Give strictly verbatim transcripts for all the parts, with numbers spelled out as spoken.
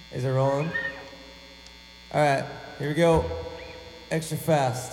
Is it rolling? All right, here we go. Extra fast.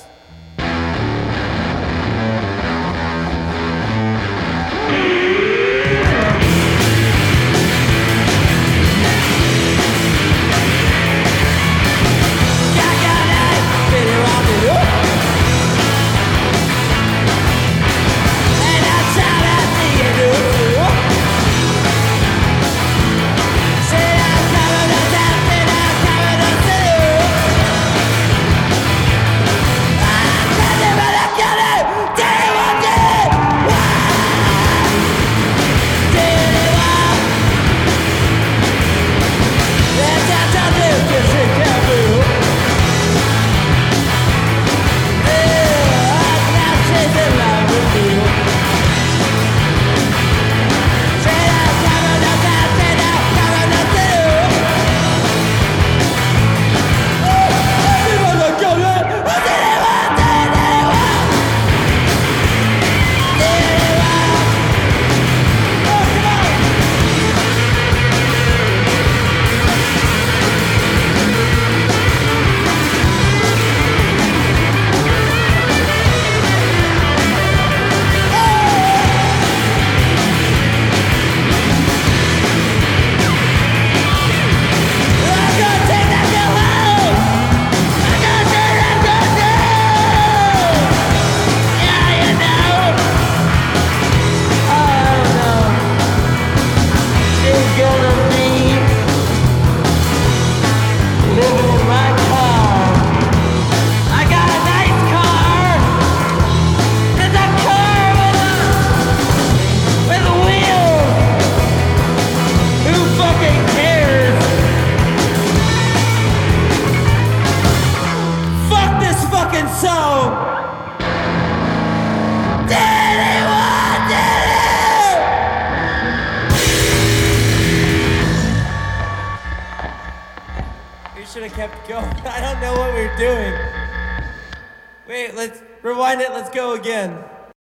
Should have kept going. I don't know what we we're doing. Wait, let's rewind it. Let's go again.